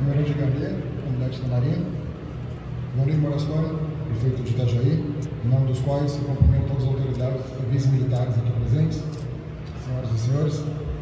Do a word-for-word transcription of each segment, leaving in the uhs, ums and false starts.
Almirante Garnier, comandante da Marinha, Marinho Morastone, prefeito de Itajaí, em nome dos quais eu cumprimento todas as autoridades civis e militares aqui presentes, senhoras e senhores.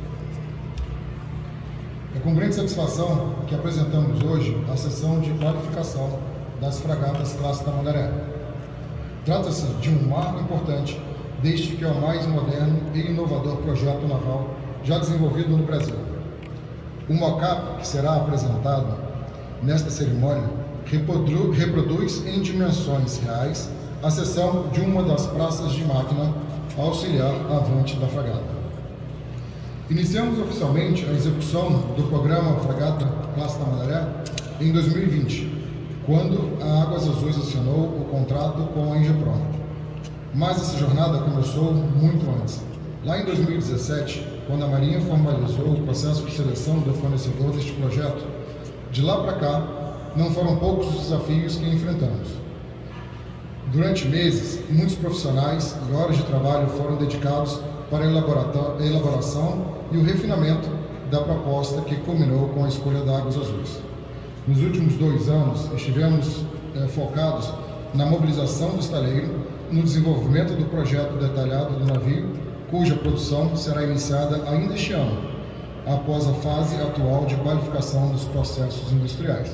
É com grande satisfação que apresentamos hoje a sessão de qualificação das fragatas Classe Tamandaré. Trata-se de um marco importante, deste que é o mais moderno e inovador projeto naval já desenvolvido no Brasil. O mockup que será apresentado nesta cerimônia reprodu reproduz em dimensões reais a seção de uma das praças de máquina auxiliar avante da fragata. Iniciamos oficialmente a execução do programa Fragata Classe Tamandaré em dois mil e vinte, quando a Águas Azuis assinou o contrato com a Ingepron. Mas essa jornada começou muito antes. Lá em dois mil e dezessete, quando a Marinha formalizou o processo de seleção do fornecedor deste projeto, de lá para cá, não foram poucos os desafios que enfrentamos. Durante meses, muitos profissionais e horas de trabalho foram dedicados para a elaboração e o refinamento da proposta que culminou com a escolha da Águas Azuis. Nos últimos dois anos, estivemos eh, focados na mobilização do estaleiro, no desenvolvimento do projeto detalhado do navio, cuja produção será iniciada ainda este ano, após a fase atual de qualificação dos processos industriais.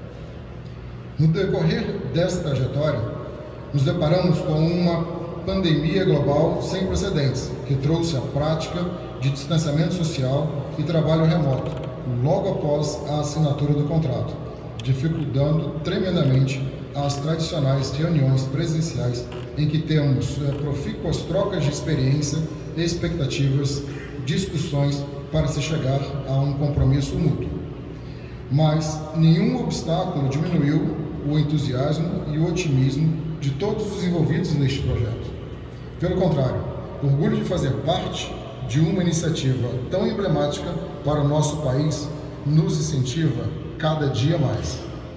No decorrer dessa trajetória, nos deparamos com uma pandemia global sem precedentes, que trouxe a prática de distanciamento social e trabalho remoto, logo após a assinatura do contrato, dificultando tremendamente as tradicionais reuniões presenciais em que temos é, profícuas trocas de experiência, expectativas, discussões para se chegar a um compromisso mútuo. Mas nenhum obstáculo diminuiu o entusiasmo e o otimismo de todos os envolvidos neste projeto. Pelo contrário, o orgulho de fazer parte de uma iniciativa tão emblemática para o nosso país nos incentiva cada dia mais.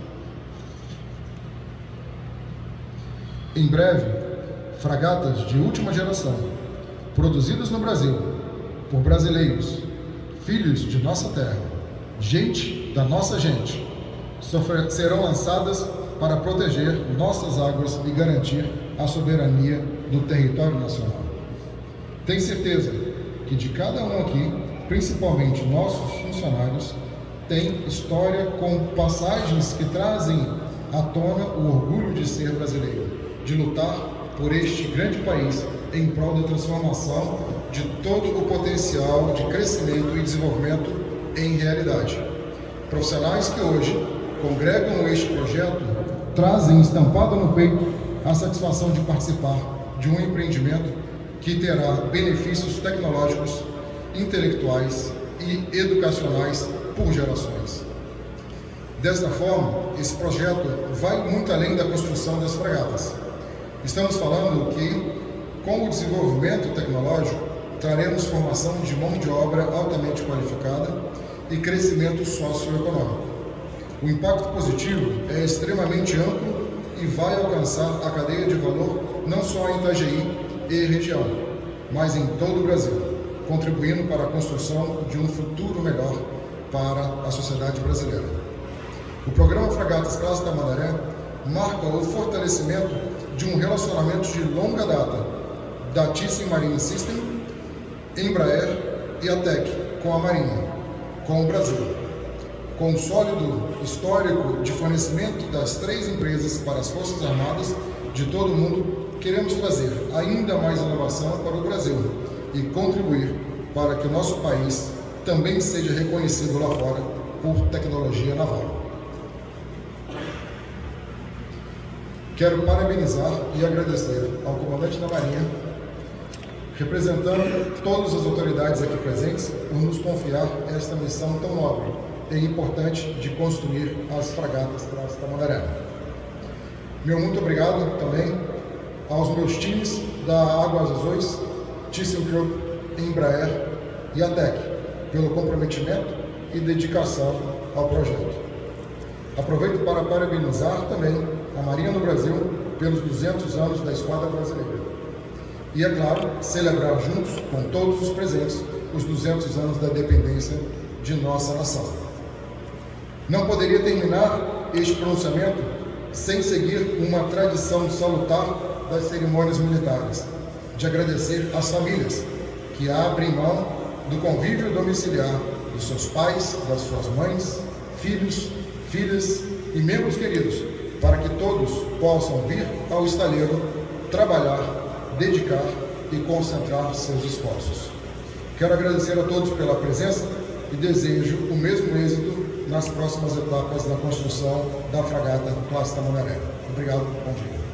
Em breve, fragatas de última geração, produzidas no Brasil, por brasileiros, filhos de nossa terra, gente da nossa gente, serão lançadas para proteger nossas águas e garantir a soberania do território nacional. Tenho certeza que de cada um aqui, principalmente nossos funcionários, tem história com passagens que trazem à tona o orgulho de ser brasileiro, de lutar por este grande país em prol da transformação de todo o potencial de crescimento e desenvolvimento em realidade. Profissionais que hoje congregam este projeto trazem estampado no peito a satisfação de participar de um empreendimento que terá benefícios tecnológicos, intelectuais e educacionais por gerações. Desta forma, esse projeto vai muito além da construção das fragatas. Estamos falando que, com o desenvolvimento tecnológico, traremos formação de mão de obra altamente qualificada e crescimento socioeconômico. O impacto positivo é extremamente amplo e vai alcançar a cadeia de valor não só em Itajaí e região, mas em todo o Brasil, contribuindo para a construção de um futuro melhor para a sociedade brasileira. O programa Fragatas Classe Tamandaré marca o fortalecimento de um relacionamento de longa data da Thyssen Marine System, Embraer e a Tec com a Marinha, com o Brasil. Com um sólido histórico de fornecimento das três empresas para as Forças Armadas de todo o mundo, queremos trazer ainda mais inovação para o Brasil e contribuir para que o nosso país também seja reconhecido lá fora por tecnologia naval. Quero parabenizar e agradecer ao comandante da Marinha, representando todas as autoridades aqui presentes, por nos confiar esta missão tão nobre e importante de construir as fragatas Classe Tamandaré. Meu muito obrigado também aos meus times da Águas Azuis, ThyssenKrupp, Embraer e a Tec, pelo comprometimento e dedicação ao projeto. Aproveito para parabenizar também a Marinha do Brasil pelos duzentos anos da Esquadra Brasileira. E, é claro, celebrar juntos, com todos os presentes, os duzentos anos da independência de nossa nação. Não poderia terminar este pronunciamento sem seguir uma tradição salutar das cerimônias militares, de agradecer às famílias que abrem mão do convívio domiciliar dos seus pais, das suas mães, filhos, filhas e membros queridos, para que todos possam vir ao estaleiro trabalhar, dedicar e concentrar seus esforços. Quero agradecer a todos pela presença e desejo o mesmo êxito nas próximas etapas da construção da fragata Classe Tamandaré. Obrigado, bom dia.